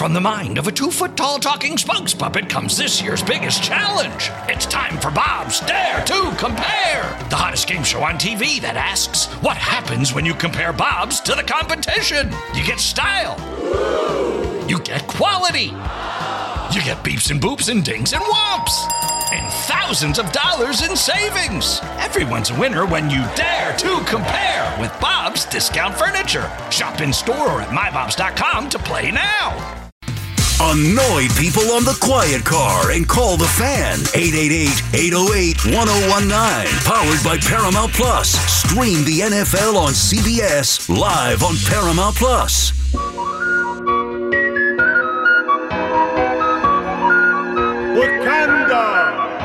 from the mind of a 2-foot-tall talking spokes puppet comes this year's biggest challenge. It's time for Bob's Dare to Compare, the hottest game show on TV that asks, what happens when you compare Bob's to the competition? You get style. You get quality. You get beeps and boops and dings and whomps. And thousands of dollars in savings. Everyone's a winner when you dare to compare with Bob's Discount Furniture. Shop in store or at mybobs.com to play now. Annoy people on the quiet car and call the fan. 888-808-1019. Powered by Paramount Plus. Stream the NFL on CBS live on Paramount Plus. Wakanda.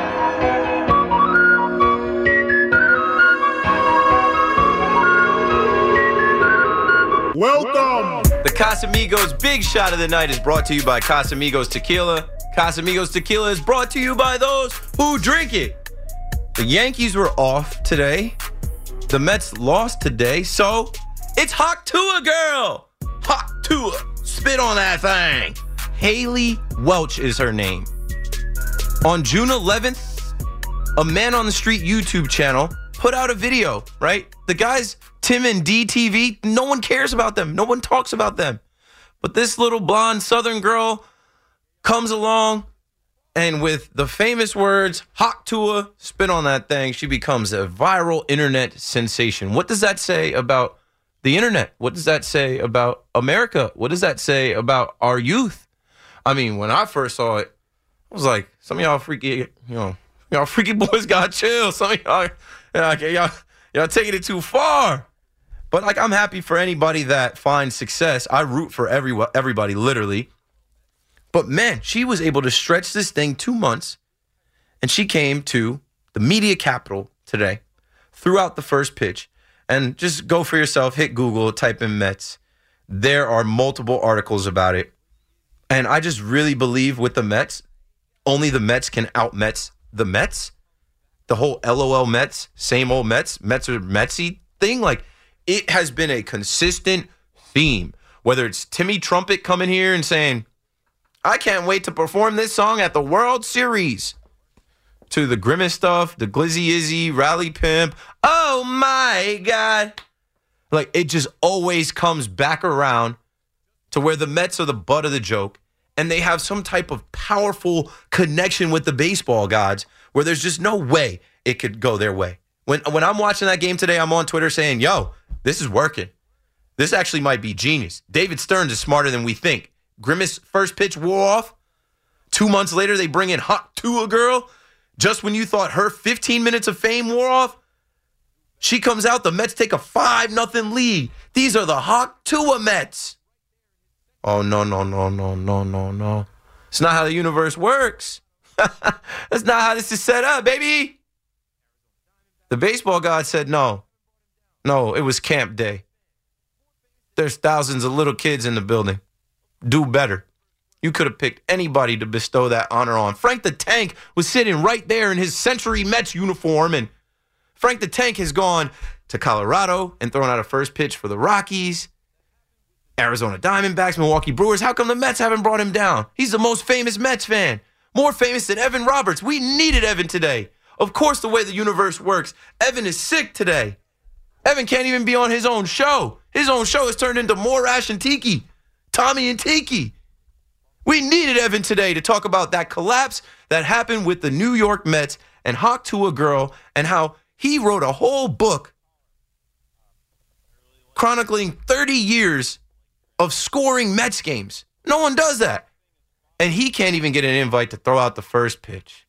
Welcome. The Casamigos Big Shot of the Night is brought to you by Casamigos Tequila. Casamigos Tequila is brought to you by those who drink it. The Yankees were off today. The Mets lost today, so it's Hawk Tua girl. Hawk Tua, spit on that thing. Haley Welch is her name. On June 11th, a Man on the Street YouTube channel put out a video, right? The guys, Tim and DTV, no one cares about them. No one talks about them. But this little blonde Southern girl comes along, and with the famous words, Hawk Tua, spit on that thing, she becomes a viral internet sensation. What does that say about the internet? What does that say about America? What does that say about our youth? I mean, when I first saw it, I was like, some of y'all freaky, y'all freaky boys got chill. Some of y'all taking it too far. But like, I'm happy for anybody that finds success. I root for everybody, literally. But man, she was able to stretch this thing 2 months, and she came to the media capital today, threw out the first pitch, and just go for yourself, hit Google, type in Mets. There are multiple articles about it. And I just really believe with the Mets, only the Mets can out-Mets the Mets. The whole LOL Mets, same old Mets, Mets are Metsy thing. Like, it has been a consistent theme. Whether it's Timmy Trumpet coming here and saying, I can't wait to perform this song at the World Series, to the Grimace stuff, the Glizzy Izzy, Rally Pimp. Oh my God. Like, it just always comes back around to where the Mets are the butt of the joke. And they have some type of powerful connection with the baseball gods where there's just no way it could go their way. When I'm watching that game today, I'm on Twitter saying, yo, this is working. This actually might be genius. David Stearns is smarter than we think. Grimace first pitch wore off. 2 months later, they bring in Hawk Tua girl. Just when you thought her 15 minutes of fame wore off, she comes out, the Mets take a 5-0 lead. These are the Hawk Tua Mets. Oh, no. It's not how the universe works. That's not how this is set up, baby. The baseball god said no. No, it was camp day. There's thousands of little kids in the building. Do better. You could have picked anybody to bestow that honor on. Frank the Tank was sitting right there in his Century Mets uniform, and Frank the Tank has gone to Colorado and thrown out a first pitch for the Rockies, Arizona Diamondbacks, Milwaukee Brewers. How come the Mets haven't brought him down? He's the most famous Mets fan. More famous than Evan Roberts. We needed Evan today. Of course, the way the universe works, Evan is sick today. Evan can't even be on his own show. His own show has turned into Morash and Tiki. Tommy and Tiki. We needed Evan today to talk about that collapse that happened with the New York Mets and Hawk Tua girl, and how he wrote a whole book chronicling 30 years of scoring Mets games. No one does that. And he can't even get an invite to throw out the first pitch.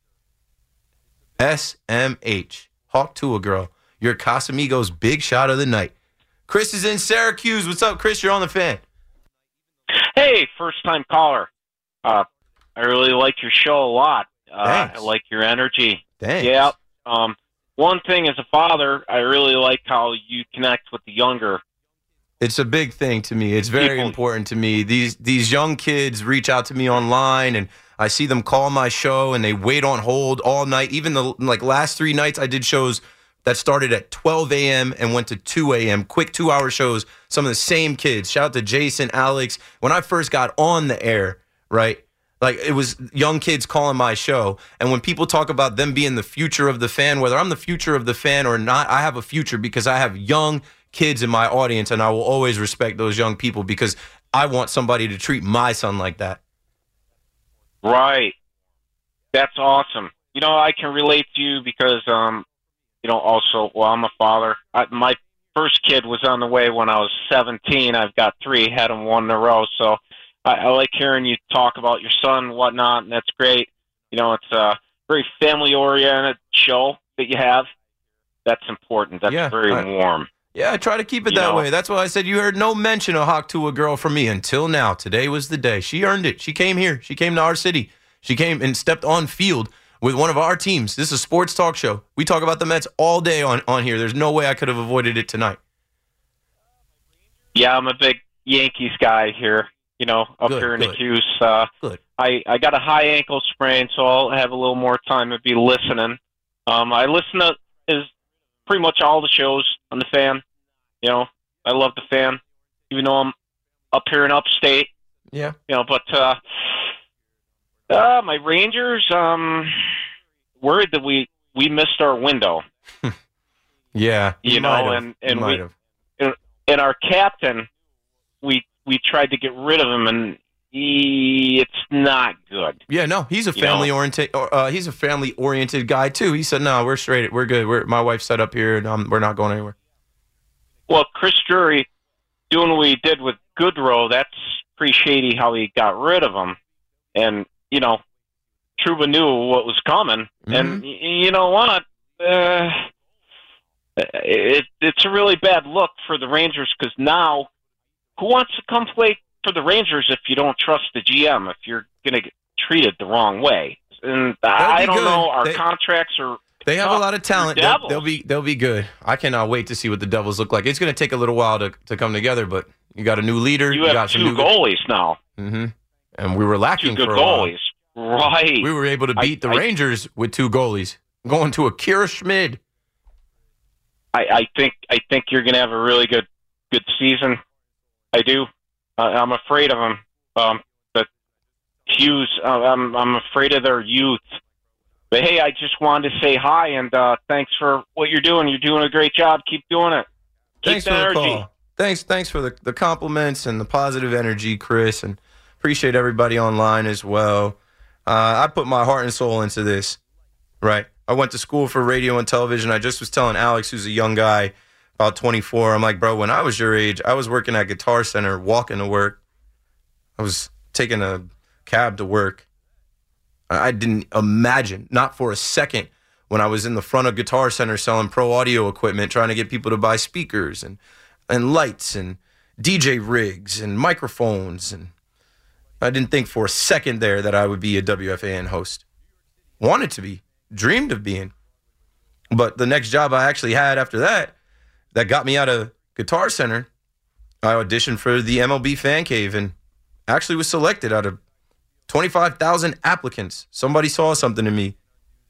SMH. Hawk Tua girl. Your Casamigos Big Shot of the Night. Chris is in Syracuse. What's up, Chris? You're on the fan. Hey, first-time caller. I really like your show a lot. I like your energy. Thanks. Yeah. One thing as a father, I really like how you connect with the younger. It's a big thing to me. It's very important to me. These young kids reach out to me online, and I see them call my show, and they wait on hold all night. Even the last 3 nights, I did shows that started at 12 a.m. and went to 2 a.m., quick 2-hour shows, some of the same kids. Shout out to Jason, Alex. When I first got on the air, right? Like, it was young kids calling my show. And when people talk about them being the future of the fan, whether I'm the future of the fan or not, I have a future because I have young kids in my audience, and I will always respect those young people because I want somebody to treat my son like that. Right. That's awesome. I can relate to you because, also, I'm a father. My first kid was on the way when I was 17. I've got 3, had them 1 in a row. So I like hearing you talk about your son and whatnot, and that's great. It's a very family-oriented show that you have. That's important. That's very warm. Yeah, I try to keep it that way. That's why I said you heard no mention of Hawk to a girl from me until now. Today was the day. She earned it. She came here. She came to our city. She came and stepped on field with one of our teams. This is a sports talk show. We talk about the Mets all day on here. There's no way I could have avoided it tonight. Yeah, I'm a big Yankees guy here, up here in the Cuse. Good. I got a high ankle sprain, so I'll have a little more time to be listening. I listen to pretty much all the shows on the Fan. I love the Fan, even though I'm up here in upstate. Yeah. But my Rangers, worried that we missed our window. Yeah. And our captain, we tried to get rid of him, and it's not good. Yeah, no, he's a family-oriented guy too. He said, "No, we're straight. We're good. My wife's set up here, and we're not going anywhere." Well, Chris Drury doing what he did with Goodrow, that's pretty shady how he got rid of him. And Trouba knew what was coming, and you know what? It's a really bad look for the Rangers because now, who wants to come play for the Rangers if you don't trust the GM? If you're going to get treated the wrong way, and I don't know, our contracts are. They have a lot of talent. They'll be good. I cannot wait to see what the Devils look like. It's going to take a little while to come together, but you got a new leader. You have got 2 goalies now. Mm-hmm. And we were lacking 2 good for a goalies. while. Right. We were able to beat the Rangers with 2 goalies, going to Akira Schmid. I think you're going to have a really good season. I do. I'm afraid of them. But Hughes, I'm afraid of their youth. But hey, I just wanted to say hi and thanks for what you're doing. You're doing a great job. Keep doing it. Thanks for the call. Thanks for the compliments and the positive energy, Chris, and appreciate everybody online as well. I put my heart and soul into this, right? I went to school for radio and television. I just was telling Alex, who's a young guy, about 24, I'm like, bro, when I was your age, I was working at Guitar Center, walking to work. I was taking a cab to work. I didn't imagine, not for a second, when I was in the front of Guitar Center selling pro audio equipment, trying to get people to buy speakers and lights and DJ rigs and microphones. And I didn't think for a second there that I would be a WFAN host. Wanted to be, dreamed of being. But the next job I actually had after that got me out of Guitar Center, I auditioned for the MLB Fan Cave and actually was selected out of 25,000 applicants. Somebody saw something in me.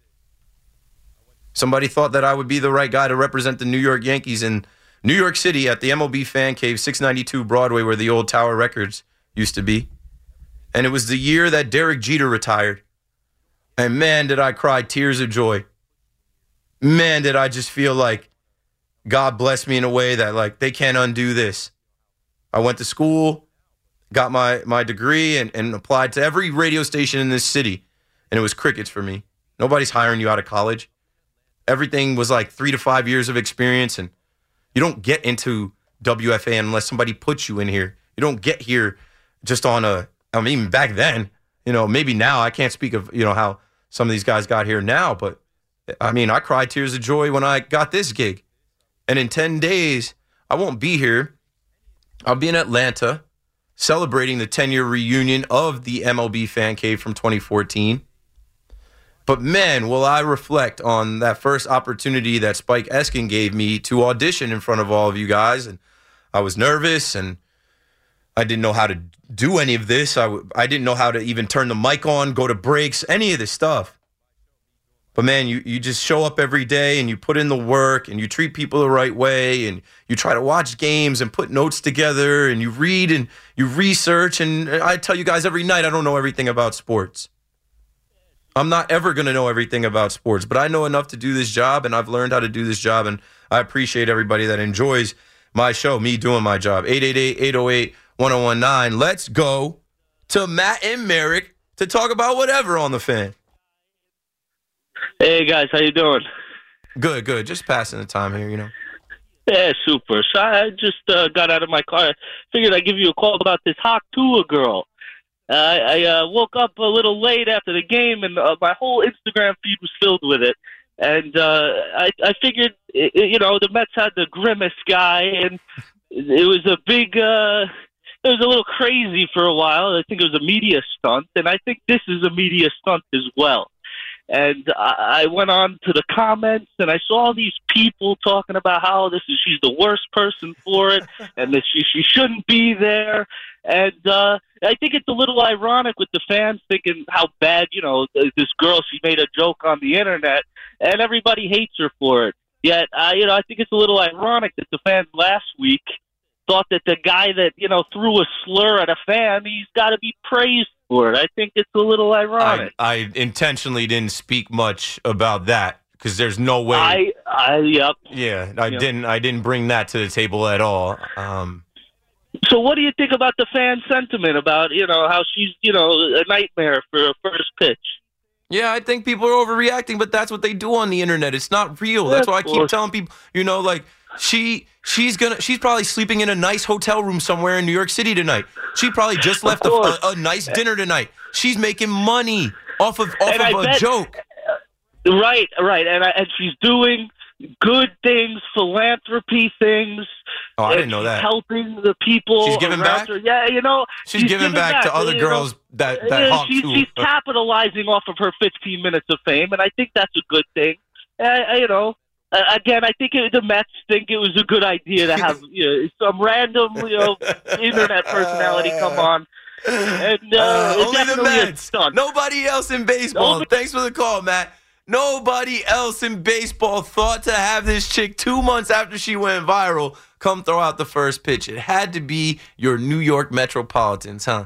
Somebody thought that I would be the right guy to represent the New York Yankees in New York City at the MLB Fan Cave, 692 Broadway, where the old Tower Records used to be. And it was the year that Derek Jeter retired. And man, did I cry tears of joy. Man, did I just feel like God blessed me in a way that, like, they can't undo this. I went to school, got my degree, and applied to every radio station in this city. And it was crickets for me. Nobody's hiring you out of college. Everything was like 3 to 5 years of experience, and you don't get into WFAN unless somebody puts you in here. You don't get here just on even back then, maybe now, I can't speak of, how some of these guys got here now, but I cried tears of joy when I got this gig. And in 10 days, I won't be here. I'll be in Atlanta celebrating the 10-year reunion of the MLB Fan Cave from 2014. But man, will I reflect on that first opportunity that Spike Eskin gave me to audition in front of all of you guys. And I was nervous, and I didn't know how to do any of this. I didn't know how to even turn the mic on, go to breaks, any of this stuff. But, man, you just show up every day and you put in the work and you treat people the right way and you try to watch games and put notes together and you read and you research. And I tell you guys every night, I don't know everything about sports. I'm not ever going to know everything about sports, but I know enough to do this job, and I've learned how to do this job, and I appreciate everybody that enjoys my show, me doing my job. 888-808-1019. Let's go to Matt and Merrick to talk about whatever on the Fan. Hey, guys, how you doing? Good. Just passing the time here, you know. Yeah, super. So I just got out of my car. I figured I'd give you a call about this Hawk Tua girl. I woke up a little late after the game, and my whole Instagram feed was filled with it. And I figured, the Mets had the Grimace guy, and it was a big it was a little crazy for a while. I think it was a media stunt, and I think this is a media stunt as well. And I went on to the comments, and I saw all these people talking about how she's the worst person for it, and that she shouldn't be there. And I think it's a little ironic with the fans thinking how bad, this girl, she made a joke on the internet, and everybody hates her for it. Yet, I think it's a little ironic that the fans last week thought that the guy that, threw a slur at a fan, he's got to be praised for it. I think it's a little ironic. I intentionally didn't speak much about that because there's no way. Yep. Yeah, I didn't bring that to the table at all. So what do you think about the fan sentiment about, how she's, a nightmare for a first pitch? Yeah, I think people are overreacting, but that's what they do on the internet. It's not real. That's why I keep telling people, she's probably sleeping in a nice hotel room somewhere in New York City tonight. She probably just left a nice dinner tonight. She's making money off of a joke. Right, and she's doing good things, philanthropy things. Oh, I didn't know that. Helping the people. She's giving back? Her. Yeah, she's giving back to other girls that Hawk Tua. She's capitalizing off of her 15 minutes of fame, and I think that's a good thing. Again, I think the Mets think it was a good idea to have some random internet personality come on. And only the Mets. Nobody else in baseball. Thanks for the call, Matt. Nobody else in baseball thought to have this chick 2 months after she went viral come throw out the first pitch. It had to be your New York Metropolitans, huh?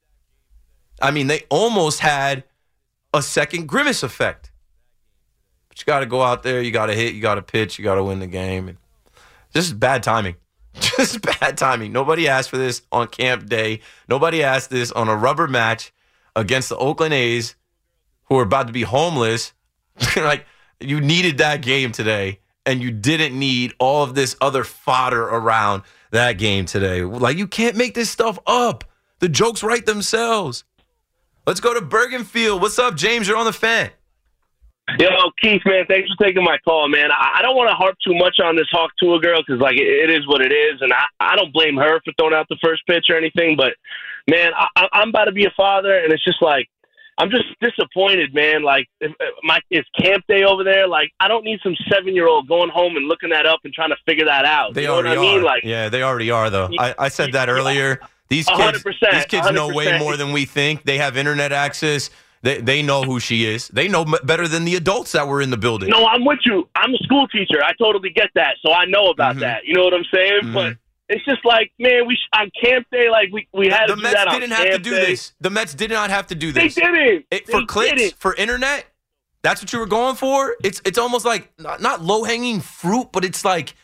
I mean, they almost had a second Grimace effect. But you got to go out there, you got to hit, you got to pitch, you got to win the game. And this is bad timing. Just bad timing. Nobody asked for this on camp day. Nobody asked this on a rubber match against the Oakland A's, who are about to be homeless. Like, you needed that game today, and you didn't need all of this other fodder around that game today. Like, you can't make this stuff up. The jokes write themselves. Let's go to Bergenfield. What's up, James? You're on the Fan. Yo, Keith, man, thanks for taking my call, man. I don't want to harp too much on this Hawk Tua girl because, like, it is what it is, and I don't blame her for throwing out the first pitch or anything, but, man, I'm about to be a father, and it's just like, I'm just disappointed, man. Like, it's camp day over there. Like, I don't need some 7-year-old going home and looking that up and trying to figure that out. They already are. Like, yeah, they already are, though. I said that earlier. These kids 100%. know way more than we think. They have internet access. They know who she is. They know better than the adults that were in the building. No, I'm with you. I'm a school teacher. I totally get that. So I know about that. You know what I'm saying? Mm-hmm. But it's just like, man, on camp day, like we had to do that on camp day. The Mets didn't have to do this. The Mets did not have to do this. They didn't. For clicks, for internet, that's what you were going for? It's almost like, not low-hanging fruit, but it's like,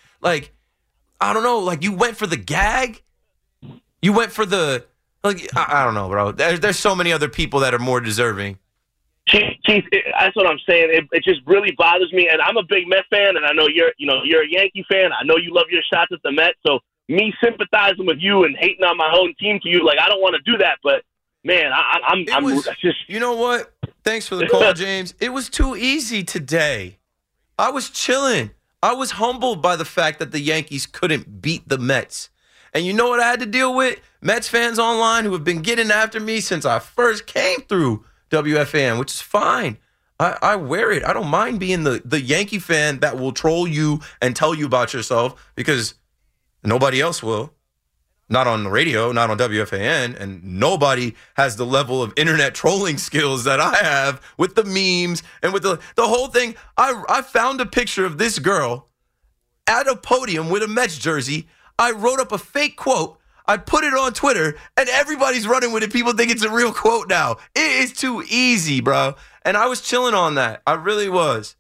I don't know, like you went for the gag? You went for the, like, I don't know, bro. There's so many other people that are more deserving. Keith, that's what I'm saying. It just really bothers me, and I'm a big Met fan, and I know you're a Yankee fan. I know you love your shots at the Mets, so me sympathizing with you and hating on my own team to you, like, I don't want to do that, but, man, I'm just... You know what? Thanks for the call, James. It was too easy today. I was chilling. I was humbled by the fact that the Yankees couldn't beat the Mets. And you know what I had to deal with? Mets fans online who have been getting after me since I first came through WFAN, which is fine. I wear it. I don't mind being the Yankee fan that will troll you and tell you about yourself because nobody else will. not on the radio, not on WFAN, and nobody has the level of internet trolling skills that I have with the memes and with the whole thing. I found a picture of this girl at a podium with a Mets jersey. I wrote up a fake quote. I put it on Twitter, and everybody's running with it. People think it's a real quote now. It is too easy, bro. And I was chilling on that. I really was.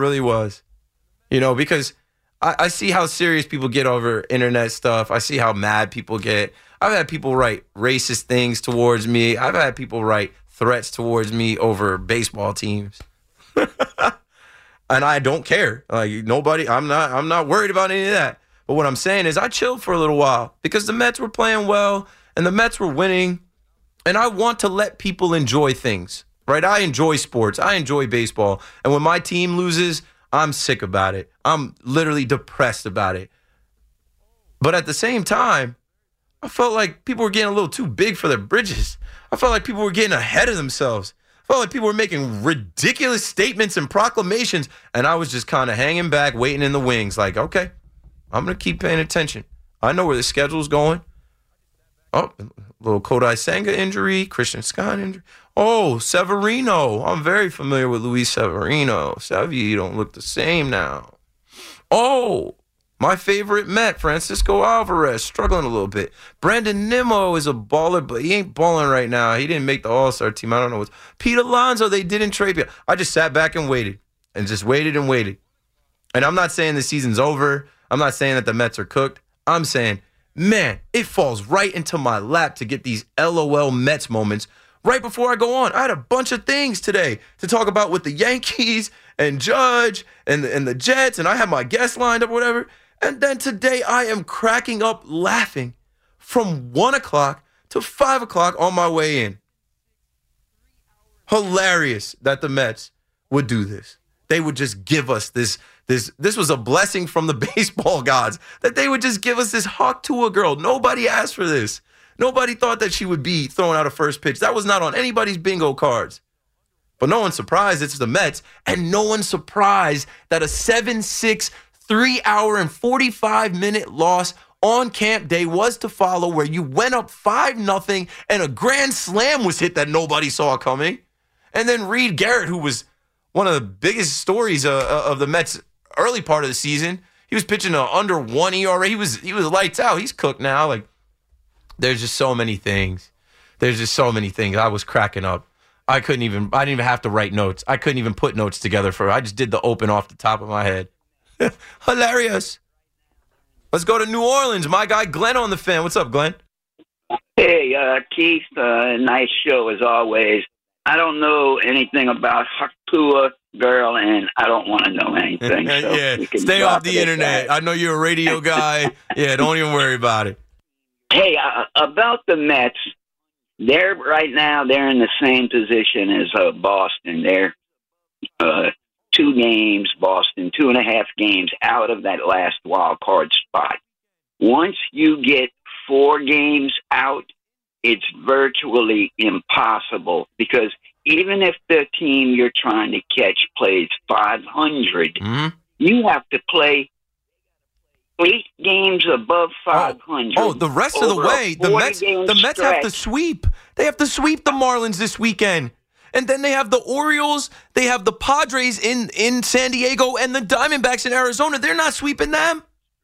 You know, because I see how serious people get over internet stuff. I see how mad people get. I've had people write racist things towards me. I've had people write threats towards me over baseball teams. And I don't care. Like, nobody, I'm not worried about any of that. But what I'm saying is I chilled for a little while because the Mets were playing well and the Mets were winning. And I want to let people enjoy things, right? I enjoy sports. I enjoy baseball. And when my team loses, I'm sick about it. I'm literally depressed about it. But at the same time, I felt like people were getting a little too big for their bridges. I felt like people were getting ahead of themselves. I felt like people were making ridiculous statements and proclamations. And I was just kind of hanging back, waiting in the wings like, okay, I'm going to keep paying attention. I know where the schedule's going. Oh, a little Kodai Senga injury, Christian Scott injury. Oh, Severino. I'm very familiar with Luis Severino. Sevy, you don't look the same now. Oh, my favorite Met, Francisco Alvarez, struggling a little bit. Brandon Nimmo is a baller, but he ain't balling right now. He didn't make the All-Star team. I don't know what's. Pete Alonso, they didn't trade me. I just sat back and waited. And waited. And I'm not saying the season's over. I'm not saying that the Mets are cooked. I'm saying, man, it falls right into my lap to get these LOL Mets moments right before I go on. I had a bunch of things today to talk about with the Yankees and Judge and the Jets, and I had my guests lined up or whatever. And then today I am cracking up laughing from 1 o'clock to 5 o'clock on my way in. Hilarious that the Mets would do this. They would just give us this was a blessing from the baseball gods, that they would just give us this Hawk Tuah girl. Nobody asked for this. Nobody thought that she would be throwing out a first pitch. That was not on anybody's bingo cards. But no one's surprised it's the Mets, and no one's surprised that a 7-6, 3-hour and 45-minute loss on camp day was to follow, where you went up 5-0 and a grand slam was hit that nobody saw coming. And then Reed Garrett, who was one of the biggest stories of the Mets' early part of the season, he was pitching an under 1 ERA. He was lights out. He's cooked now. Like, there's just so many things. I was cracking up. I didn't even have to write notes. I couldn't even put notes together I just did the open off the top of my head. Hilarious. Let's go to New Orleans. My guy Glenn on the fan. What's up, Glenn? Hey, Keith. Nice show as always. I don't know anything about Hawk Tuah girl, and I don't want to know anything. So yeah, stay off the internet. I know you're a radio guy. Yeah, don't even worry about it. Hey, about the Mets, they're in the same position as Boston. They're 2 games, Boston, 2.5 games out of that last wild card spot. Once you get 4 games out, it's virtually impossible, because even if the team you're trying to catch plays 500, you have to play 8 games above 500. Oh, the rest of the way, the Mets have to sweep. They have to sweep the Marlins this weekend. And then they have the Orioles, they have the Padres in San Diego, and the Diamondbacks in Arizona. They're not sweeping them.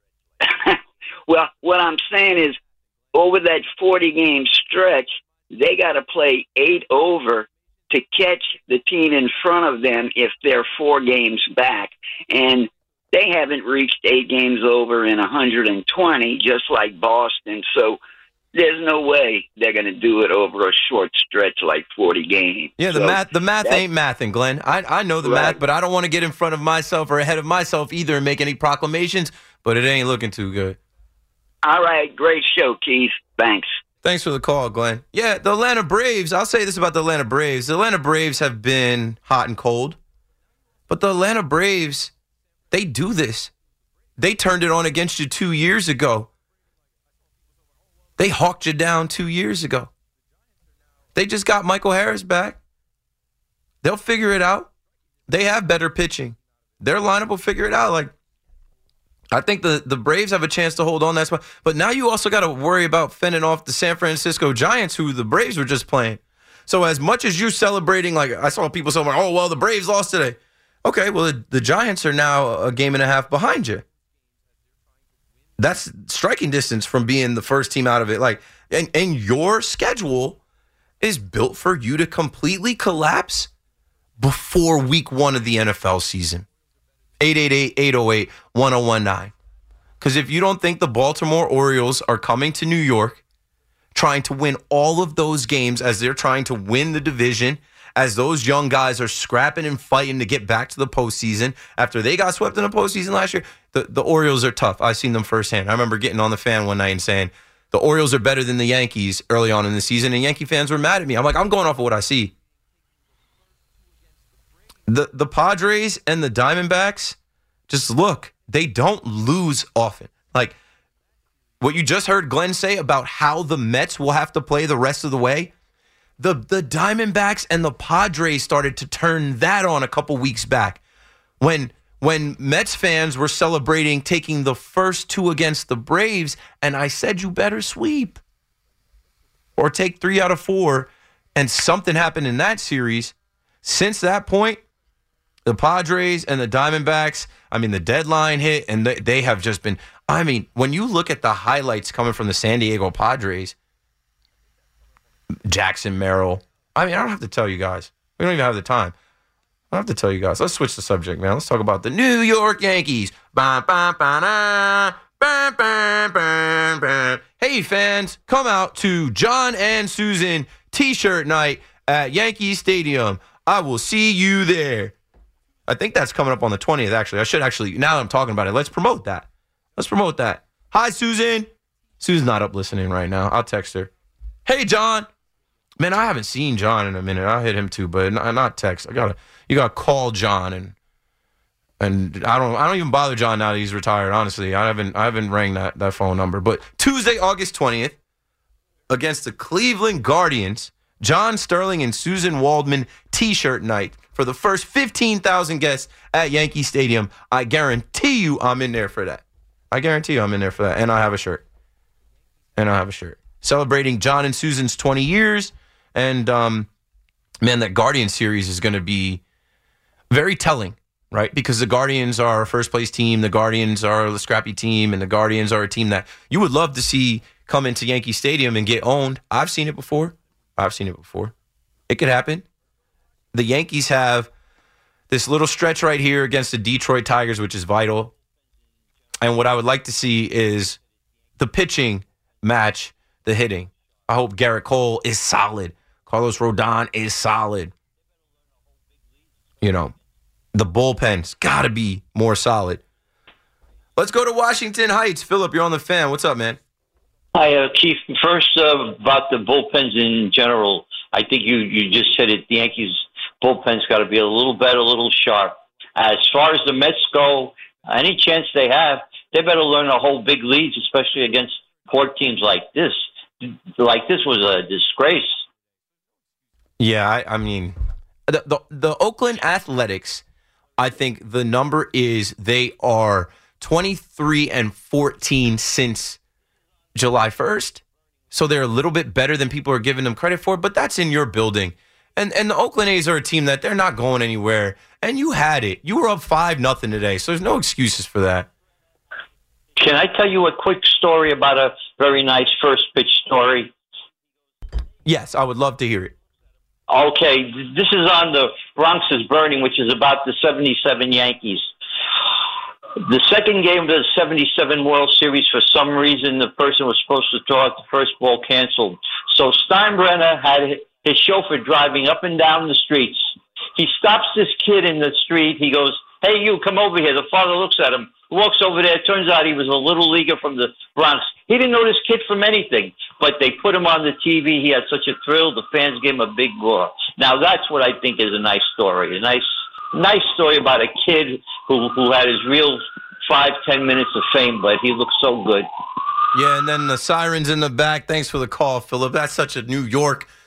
Well, what I'm saying is, over that 40-game stretch, they got to play 8 over to catch the team in front of them if they're 4 games back. And they haven't reached 8 games over in 120, just like Boston. So there's no way they're going to do it over a short stretch like 40 games. Yeah, the math ain't mathing, Glenn. I know the math, but I don't want to get in front of myself or ahead of myself either and make any proclamations, but it ain't looking too good. All right, great show, Keith. Thanks. Thanks for the call, Glenn. Yeah, the Atlanta Braves, I'll say this about the Atlanta Braves. The Atlanta Braves have been hot and cold, but the Atlanta Braves, they do this. They turned it on against you 2 years ago. They hawked you down 2 years ago. They just got Michael Harris back. They'll figure it out. They have better pitching. Their lineup will figure it out. Like, I think the Braves have a chance to hold on that spot. But now you also got to worry about fending off the San Francisco Giants, who the Braves were just playing. So as much as you're celebrating, like I saw people saying, oh, well, the Braves lost today. Okay, well, the Giants are now a game and a half behind you. That's striking distance from being the first team out of it. Like, and your schedule is built for you to completely collapse before week 1 of the NFL season. 888-808-1019. Because if you don't think the Baltimore Orioles are coming to New York, trying to win all of those games as they're trying to win the division, as those young guys are scrapping and fighting to get back to the postseason after they got swept in the postseason last year, the Orioles are tough. I've seen them firsthand. I remember getting on the fan one night and saying, the Orioles are better than the Yankees early on in the season, and Yankee fans were mad at me. I'm like, I'm going off of what I see. The Padres and the Diamondbacks, just look, they don't lose often. Like, what you just heard Glenn say about how the Mets will have to play the rest of the way, the Diamondbacks and the Padres started to turn that on a couple weeks back. When Mets fans were celebrating taking the first 2 against the Braves, and I said you better sweep or take 3 out of 4, and something happened in that series. Since that point, the Padres and the Diamondbacks, I mean, the deadline hit, and they have just been, I mean, when you look at the highlights coming from the San Diego Padres, Jackson Merrill, I mean, I don't have to tell you guys. We don't even have the time. I don't have to tell you guys. Let's switch the subject, man. Let's talk about the New York Yankees. Hey, fans, come out to John and Susan T-shirt night at Yankee Stadium. I will see you there. I think that's coming up on the 20th, actually. I should actually, now that I'm talking about it, let's promote that. Hi, Susan. Susan's not up listening right now. I'll text her. Hey, John. Man, I haven't seen John in a minute. I'll hit him too, but not text. You gotta call John, and I don't even bother John now that he's retired. Honestly, I haven't rang that phone number. But Tuesday, August 20th, against the Cleveland Guardians, John Sterling and Susan Waldman T-shirt night for the first 15,000 guests at Yankee Stadium. I guarantee you I'm in there for that. And I have a shirt. Celebrating John and Susan's 20 years. And, man, that Guardian series is going to be very telling, right? Because the Guardians are a first-place team. The Guardians are a scrappy team. And the Guardians are a team that you would love to see come into Yankee Stadium and get owned. I've seen it before. It could happen. The Yankees have this little stretch right here against the Detroit Tigers, which is vital. And what I would like to see is the pitching match the hitting. I hope Garrett Cole is solid. Carlos Rodon is solid. You know, the bullpen's got to be more solid. Let's go to Washington Heights. Philip, you're on the fan. What's up, man? Hi, Keith. First, about the bullpens in general, I think you just said it. The Yankees' bullpen's got to be a little better, a little sharp. As far as the Mets go, any chance they have, they better learn to hold big leads, especially against poor teams like this. Like this was a disgrace. Yeah, I mean, the Oakland Athletics, I think the number is they are 23-14 since July 1st. So they're a little bit better than people are giving them credit for, but that's in your building. And the Oakland A's are a team that they're not going anywhere. And you had it. You were up 5-0 today, so there's no excuses for that. Can I tell you a quick story about a very nice first pitch story? Yes, I would love to hear it. Okay, this is on the Bronx is Burning, which is about the 77 Yankees. The second game of the 77 World Series, for some reason, the person was supposed to throw out the first ball canceled. So Steinbrenner had his chauffeur driving up and down the streets. He stops this kid in the street. He goes, "Hey, you, come over here." The father looks at him, walks over there. Turns out he was a little leaguer from the Bronx. He didn't know this kid from anything, but they put him on the TV. He had such a thrill. The fans gave him a big roar. Now, that's what I think is a nice story, a nice story about a kid who had his real 5-10 minutes of fame, but he looked so good. Yeah, and then the sirens in the back. Thanks for the call, Philip. That's such a New York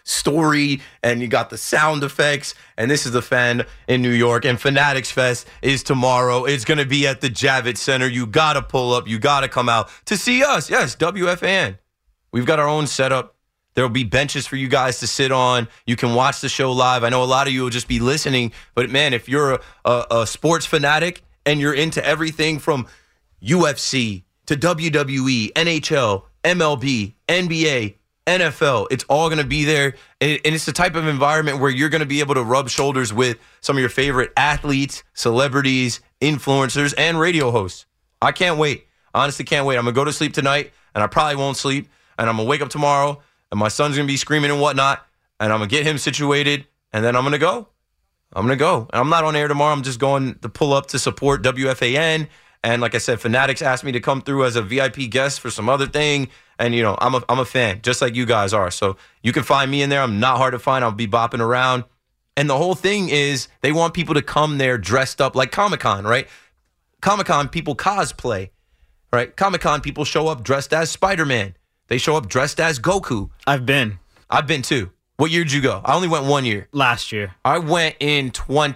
story, and you got the sound effects. And this is the Fan in New York. And Fanatics Fest is tomorrow. It's going to be at the Javits Center. You got to pull up. You got to come out to see us. Yes, WFAN. We've got our own setup. There'll be benches for you guys to sit on. You can watch the show live. I know a lot of you will just be listening. But, man, if you're a sports fanatic and you're into everything from UFC to WWE, NHL, MLB, NBA, NFL, it's all going to be there. And it's the type of environment where you're going to be able to rub shoulders with some of your favorite athletes, celebrities, influencers, and radio hosts. I can't wait. Honestly, can't wait. I'm going to go to sleep tonight, and I probably won't sleep. And I'm going to wake up tomorrow, and my son's going to be screaming and whatnot, and I'm going to get him situated, and then I'm going to go. And I'm not on air tomorrow. I'm just going to pull up to support WFAN. And like I said, Fanatics asked me to come through as a VIP guest for some other thing. And, you know, I'm a fan, just like you guys are. So you can find me in there. I'm not hard to find. I'll be bopping around. And the whole thing is they want people to come there dressed up like Comic-Con, right? Comic-Con, people cosplay, right? Comic-Con, people show up dressed as Spider-Man. They show up dressed as Goku. I've been too. What year did you go? I only went 1 year. Last year. I went in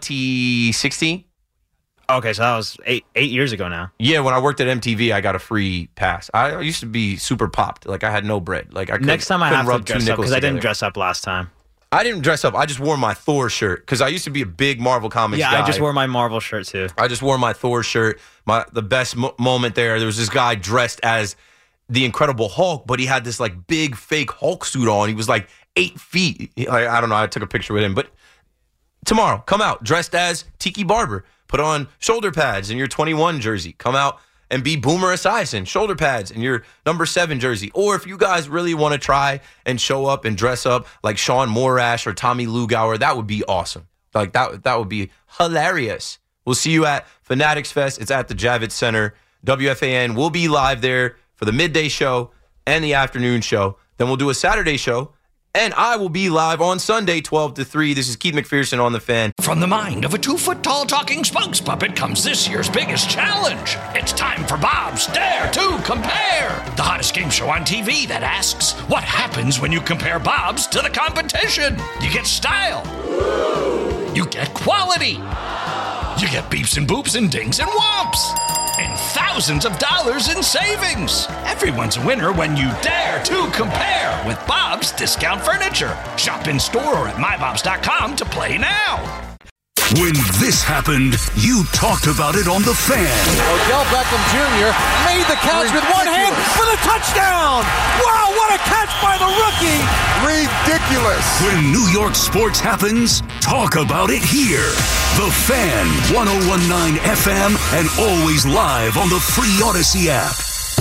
2016. Okay, so that was eight years ago now. Yeah, when I worked at MTV, I got a free pass. I used to be super popped. Like, I had no bread. Like, next time I have to dress up, because I didn't dress up last time. I didn't dress up. I just wore my Thor shirt, because I used to be a big Marvel Comics guy. Yeah, I just wore my Marvel shirt, too. I just wore my Thor shirt. The best moment there was this guy dressed as the Incredible Hulk, but he had this, like, big fake Hulk suit on. He was, like, 8 feet. I don't know. I took a picture with him. But tomorrow, come out dressed as Tiki Barber. Put on shoulder pads in your 21 jersey. Come out and be Boomer Esiason. Shoulder pads in your number 7 jersey. Or if you guys really want to try and show up and dress up like Sean Morash or Tommy Lugauer, that would be awesome. Like that would be hilarious. We'll see you at Fanatics Fest. It's at the Javits Center. WFAN will be live there for the midday show and the afternoon show. Then we'll do a Saturday show. And I will be live on Sunday, 12 to 3. This is Keith McPherson on The Fan. From the mind of a 2-foot-tall talking spokes puppet comes this year's biggest challenge. It's time for Bob's Dare to Compare, the hottest game show on TV that asks, what happens when you compare Bob's to the competition? You get style. You get quality. You get beeps and boops and dings and whomps. And thousands of dollars in savings. Everyone's a winner when you dare to compare with Bob's Discount Furniture. Shop in store or at mybobs.com to play now. When this happened, you talked about it on The Fan. Odell Beckham Jr. made the catch with one hand for the touchdown. Wow, what a catch by the rookie. Ridiculous. When New York sports happens, talk about it here. The Fan, 101.9 FM, and always live on the free Odyssey app.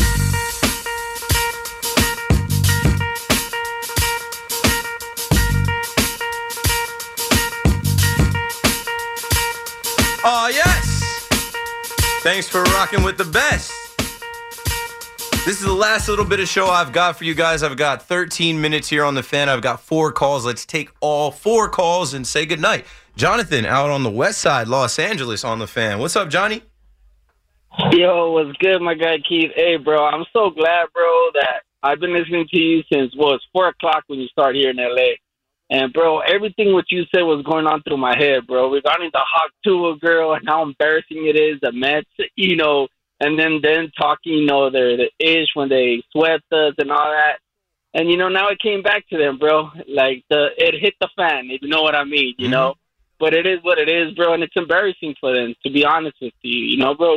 Oh, yes. Thanks for rocking with the best. This is the last little bit of show I've got for you guys. I've got 13 minutes here on The Fan. I've got 4 calls. Let's take all 4 calls and say goodnight. Jonathan out on the west side, Los Angeles on The Fan. What's up, Johnny? Yo, what's good, my guy Keith? Hey, bro, I'm so glad, bro, that I've been listening to you since, it's 4 o'clock when you start here in L.A., and, bro, everything what you said was going on through my head, bro, regarding the Hawk Tua girl and how embarrassing it is, the Mets, and then talking, the ish when they swept us and all that. And, now it came back to them, bro. Like, it hit the fan, if you know what I mean, you know? But it is what it is, bro, and it's embarrassing for them, to be honest with you, bro.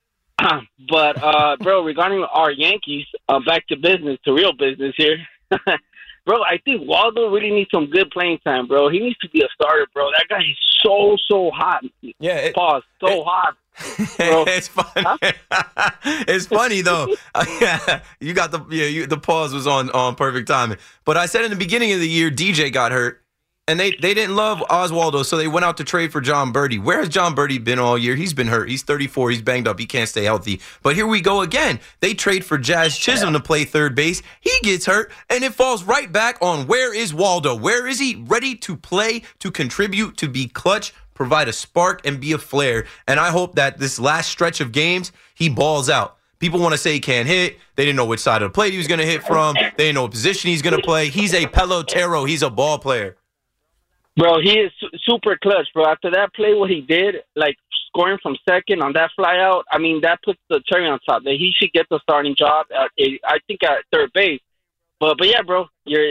But, bro, regarding our Yankees, back to business, to real business here. Bro, I think Waldo really needs some good playing time, bro. He needs to be a starter, bro. That guy is so hot. Yeah. Hot. Bro. It's funny. Huh? It's funny, though. You got the pause was on perfect timing. But I said in the beginning of the year, DJ got hurt. And they didn't love Oswaldo, so they went out to trade for John Birdie. Where has John Birdie been all year? He's been hurt. He's 34. He's banged up. He can't stay healthy. But here we go again. They trade for Jazz Chisholm to play third base. He gets hurt, and it falls right back on where is Waldo? Where is he ready to play, to contribute, to be clutch, provide a spark, and be a flare? And I hope that this last stretch of games, he balls out. People want to say he can't hit. They didn't know which side of the plate he was going to hit from. They didn't know what position he's going to play. He's a pelotero. He's a ball player. Bro, he is super clutch, bro. After that play, what he did, like scoring from second on that fly out, I mean, that puts the cherry on top. That he should get the starting job, I think, at third base. But yeah, bro,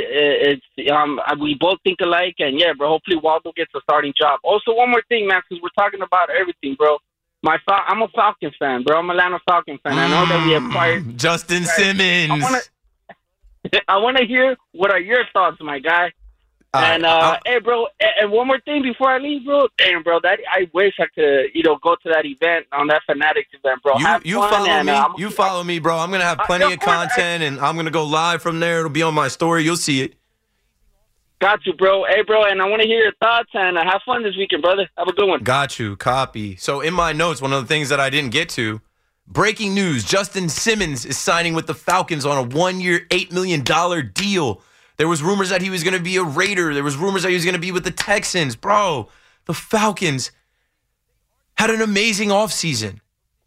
we both think alike, and yeah, bro, hopefully Waldo gets a starting job. Also, one more thing, man, because we're talking about everything, bro. I'm a Falcons fan, bro. I'm a Atlanta Falcons fan. I know that we acquired Justin Simmons. I want to hear what are your thoughts, my guy. And hey, bro, and one more thing before I leave, bro. Damn, bro, I wish I could, go to that event, on that Fanatics event, bro. You follow me, bro. I'm gonna have plenty of content, and I'm gonna go live from there. It'll be on my story. You'll see it. Got you, bro. Hey, bro, and I want to hear your thoughts, and have fun this weekend, brother. Have a good one. Got you. Copy. So in my notes, one of the things that I didn't get to, breaking news, Justin Simmons is signing with the Falcons on a 1-year, $8 million deal. There was rumors that he was going to be a Raider. There was rumors that he was going to be with the Texans. Bro, the Falcons had an amazing offseason.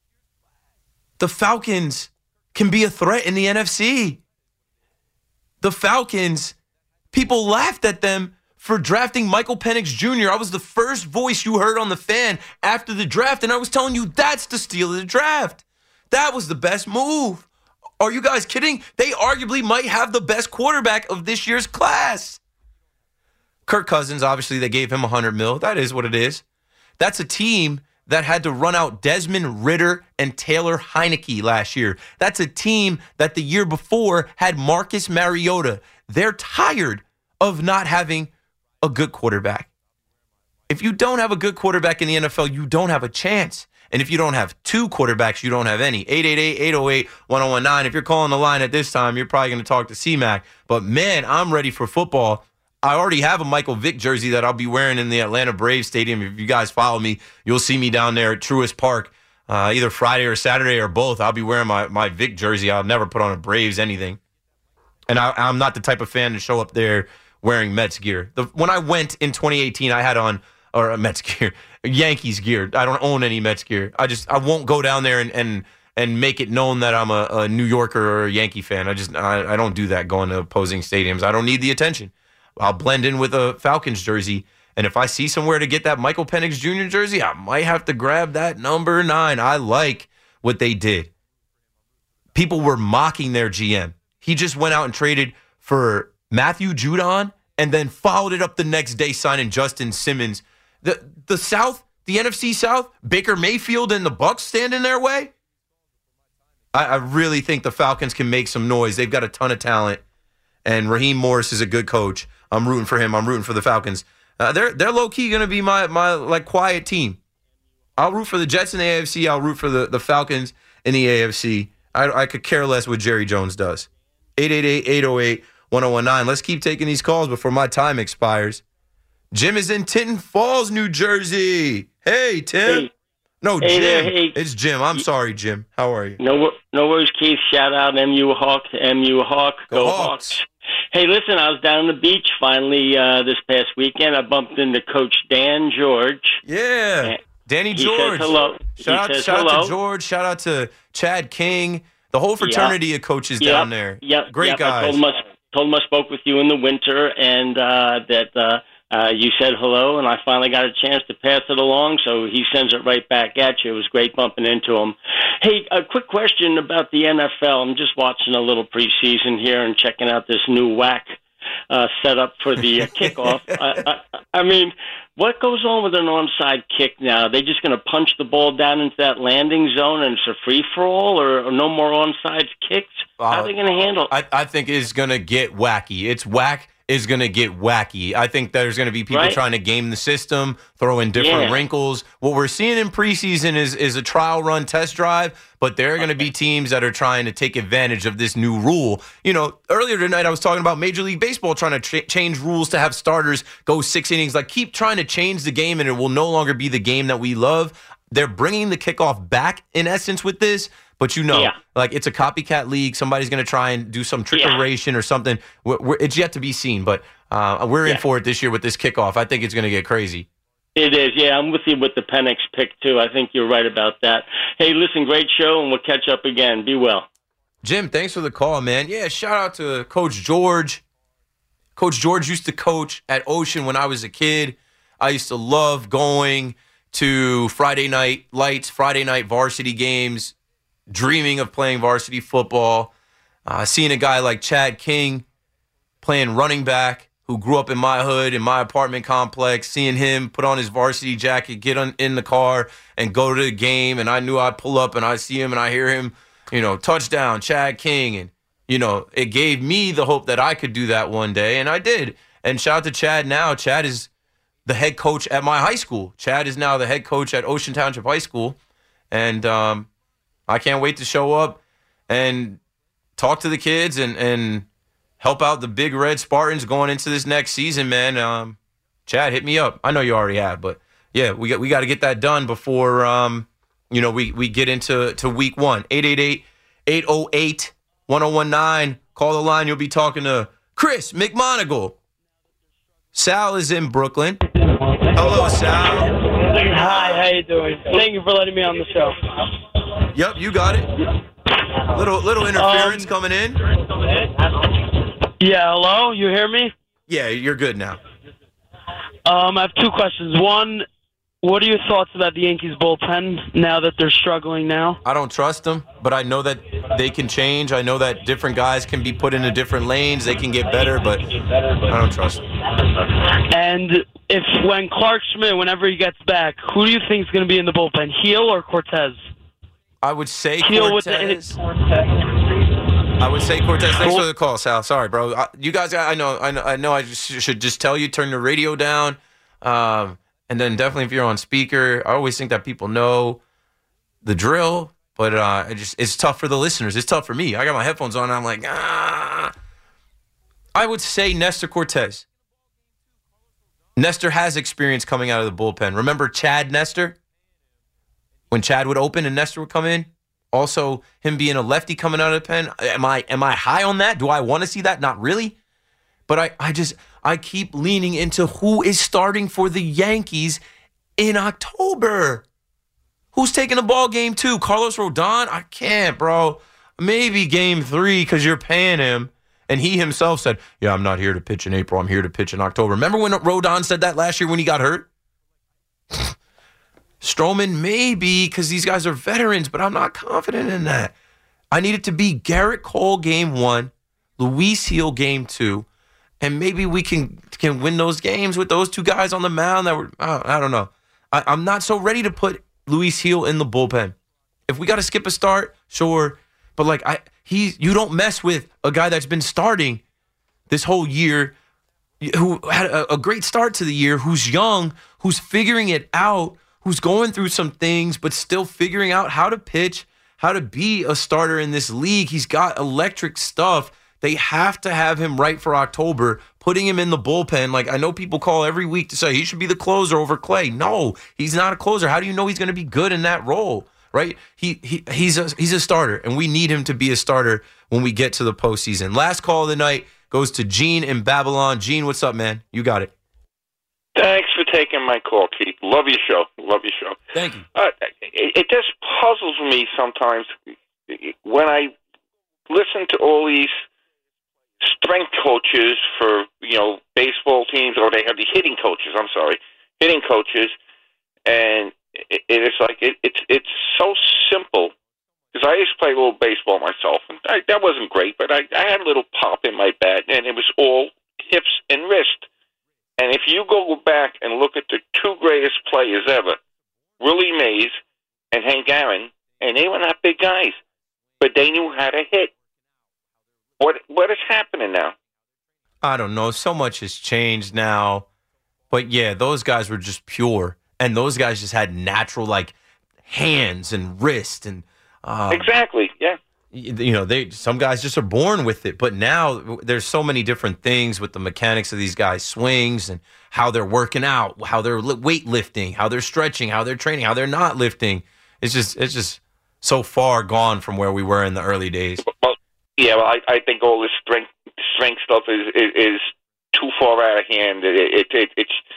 The Falcons can be a threat in the NFC. The Falcons, people laughed at them for drafting Michael Penix Jr. I was the first voice you heard on the Fan after the draft, and I was telling you that's the steal of the draft. That was the best move. Are you guys kidding? They arguably might have the best quarterback of this year's class. Kirk Cousins, obviously, they gave him $100 million. That is what it is. That's a team that had to run out Desmond Ridder and Taylor Heineke last year. That's a team that the year before had Marcus Mariota. They're tired of not having a good quarterback. If you don't have a good quarterback in the NFL, you don't have a chance. And if you don't have two quarterbacks, you don't have any. 888-808-1019. If you're calling the line at this time, you're probably going to talk to C-Mac. But, man, I'm ready for football. I already have a Michael Vick jersey that I'll be wearing in the Atlanta Braves Stadium. If you guys follow me, you'll see me down there at Truist Park either Friday or Saturday or both. I'll be wearing my Vick jersey. I'll never put on a Braves anything. And I'm not the type of fan to show up there wearing Mets gear. When I went in 2018, I had on Mets gear. Yankees gear. I don't own any Mets gear. I won't go down there and make it known that I'm a New Yorker or a Yankee fan. I don't do that going to opposing stadiums. I don't need the attention. I'll blend in with a Falcons jersey, and if I see somewhere to get that Michael Penix Jr. jersey, I might have to grab that number 9. I like what they did. People were mocking their GM. He just went out and traded for Matthew Judon and then followed it up the next day signing Justin Simmons. The South, the NFC South, Baker Mayfield and the Bucs stand in their way. I really think the Falcons can make some noise. They've got a ton of talent, and Raheem Morris is a good coach. I'm rooting for him. I'm rooting for the Falcons. They're low key going to be my like quiet team. I'll root for the Jets in the AFC. I'll root for the Falcons in the AFC. I could care less what Jerry Jones does. 888-808-1019. Let's keep taking these calls before my time expires. Jim is in Tinton Falls, New Jersey. Hey, Tim. Hey. No, Hey Jim. there, hey. It's Jim. I'm sorry, Jim. How are you? No worries, Keith. Shout out MU Hawk to MU Hawk. Go Hawks. Hey, listen, I was down on the beach finally this past weekend. I bumped into Coach Dan George. Yeah. Danny He George. says hello. Shout out to George. Shout out to Chad King. The whole fraternity of coaches down there. Great guys. I told him I spoke with you in the winter and that you said hello, and I finally got a chance to pass it along, so he sends it right back at you. It was great bumping into him. Hey, a quick question about the NFL. I'm just watching a little preseason here and checking out this new whack setup for the kickoff. I mean, what goes on with an onside kick now? Are they just going to punch the ball down into that landing zone and it's a free-for-all, or no more onside kicks? How are they going to handle it? I think it's going to get wacky. It's whack is going to get wacky. I think there's going to be people trying to game the system, throw in different wrinkles. What we're seeing in preseason is a trial run test drive, but there are going to be teams that are trying to take advantage of this new rule. You know, earlier tonight I was talking about Major League Baseball trying to change rules to have starters go 6 innings. Like, keep trying to change the game and it will no longer be the game that we love. They're bringing the kickoff back in essence with this. But like, it's a copycat league. Somebody's going to try and do some trickeration or something. It's yet to be seen, but we're in for it this year with this kickoff. I think it's going to get crazy. It is, yeah. I'm with you with the Penix pick, too. I think you're right about that. Hey, listen, great show, and we'll catch up again. Be well. Jim, thanks for the call, man. Yeah, shout out to Coach George. Coach George used to coach at Ocean when I was a kid. I used to love going to Friday night lights, Friday night varsity games, dreaming of playing varsity football, seeing a guy like Chad King playing running back, who grew up in my hood, in my apartment complex, seeing him put on his varsity jacket, get in the car, and go to the game. And I knew I'd pull up and I see him and I hear him, touchdown, Chad King. And, it gave me the hope that I could do that one day. And I did. And shout out to Chad now. Chad is the head coach at my high school. Chad is now the head coach at Ocean Township High School. And I can't wait to show up and talk to the kids and help out the Big Red Spartans going into this next season, man. Chad, hit me up. I know you already have, but yeah, we got to get that done before we get into week one. 888-808-1019. Call the line. You'll be talking to Chris McMonagle. Sal is in Brooklyn. Hello, Sal. Hi, how you doing? Thank you for letting me on the show. Yep, you got it. Little interference coming in. Yeah, hello? You hear me? Yeah, you're good now. I have two questions. One, what are your thoughts about the Yankees bullpen now that they're struggling now? I don't trust them, but I know that they can change. I know that different guys can be put into different lanes. They can get better, but I don't trust them. And when Clark Schmidt, whenever he gets back, who do you think is going to be in the bullpen, Heel or Cortez? I would say Heel Cortez. I would say Cortez. Thanks for the call, Sal. Sorry, bro. You guys, I know. I should just tell you, turn the radio down. And then definitely if you're on speaker, I always think that people know the drill, but it's tough for the listeners. It's tough for me. I got my headphones on and I'm like, I would say Nestor Cortez. Nestor has experience coming out of the bullpen. Remember Chad Nestor? When Chad would open and Nestor would come in? Also, him being a lefty coming out of the pen. Am I high on that? Do I want to see that? Not really. But I keep leaning into who is starting for the Yankees in October. Who's taking the ball game 2? Carlos Rodon? I can't, bro. Maybe game 3 because you're paying him. And he himself said, yeah, I'm not here to pitch in April. I'm here to pitch in October. Remember when Rodon said that last year when he got hurt? Stroman, maybe, because these guys are veterans, but I'm not confident in that. I need it to be Garrett Cole game 1, Luis Heel game 2, and maybe we can win those games with those two guys on the mound. I don't know. I'm not so ready to put Luis Heel in the bullpen. If we got to skip a start, sure, but you don't mess with a guy that's been starting this whole year, who had a great start to the year, who's young, who's figuring it out, who's going through some things, but still figuring out how to pitch, how to be a starter in this league. He's got electric stuff. They have to have him right for October, putting him in the bullpen. I know people call every week to say he should be the closer over Clay. No, he's not a closer. How do you know he's going to be good in that role, right? He's a starter, and we need him to be a starter when we get to the postseason. Last call of the night goes to Gene in Babylon. Gene, what's up, man? You got it. Thanks for taking my call, Keith. Love your show. Thank you. It just puzzles me sometimes when I listen to all these strength coaches for, baseball teams, or they have the hitting coaches, and it's like it's so simple. Because I used to play a little baseball myself, and that wasn't great, but I had a little pop in my bat, and it was all hips and wrist. And if you go back and look at the two greatest players ever, Willie Mays and Hank Aaron, and they were not big guys, but they knew how to hit. What is happening now? I don't know. So much has changed now. But yeah, those guys were just pure. And those guys just had natural, hands and wrist. And exactly, yeah. Some guys just are born with it. But now there's so many different things with the mechanics of these guys' swings and how they're working out, how they're weightlifting, how they're stretching, how they're training, how they're not lifting. It's just so far gone from where we were in the early days. Well, I think all this strength stuff is too far out of hand.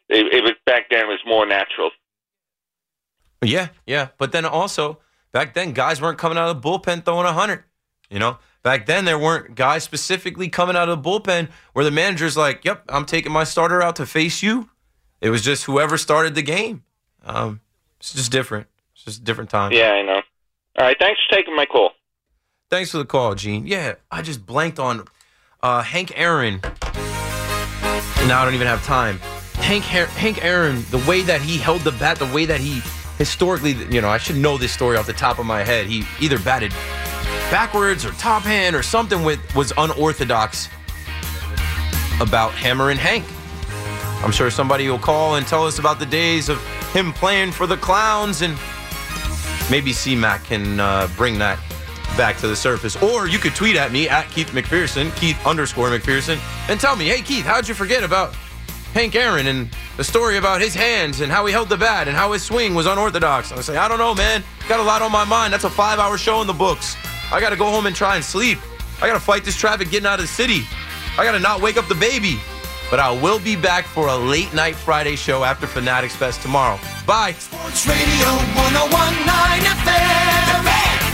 it was back then. It was more natural. Yeah. But then also, back then, guys weren't coming out of the bullpen throwing 100. You know, back then there weren't guys specifically coming out of the bullpen where the manager's like, "Yep, I'm taking my starter out to face you." It was just whoever started the game. It's just different. It's just a different time. Yeah, I know. All right, thanks for taking my call. Thanks for the call, Gene. Yeah, I just blanked on Hank Aaron. Now I don't even have time. Hank Aaron, the way that he held the bat, the way that he historically, I should know this story off the top of my head. He either batted backwards or top hand or something was unorthodox about hammering Hank. I'm sure somebody will call and tell us about the days of him playing for the Clowns, and maybe C-Mac can bring that back to the surface. Or you could tweet at me at Keith McPherson, Keith_McPherson, and tell me, hey, Keith, how'd you forget about Hank Aaron and the story about his hands and how he held the bat and how his swing was unorthodox? I say, I don't know, man. Got a lot on my mind. That's a 5-hour show in the books. I got to go home and try and sleep. I got to fight this traffic getting out of the city. I got to not wake up the baby. But I will be back for a late night Friday show after Fanatics Fest tomorrow. Bye. Sports Radio 101.9 FM.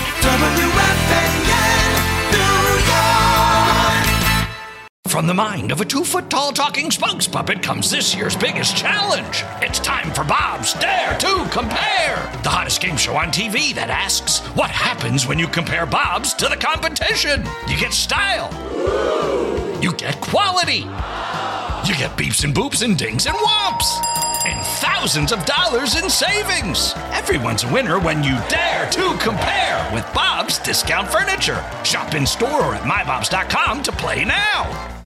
WFAN, New York. From the mind of a 2-foot-tall talking spokes puppet comes this year's biggest challenge. It's time for Bob's Dare to Compare, the hottest game show on TV that asks, what happens when you compare Bob's to the competition? You get style. You get quality. You get beeps and boops and dings and whomps. And thousands of dollars in savings. Everyone's a winner when you dare to compare with Bob's Discount Furniture. Shop in store or at mybobs.com to play now.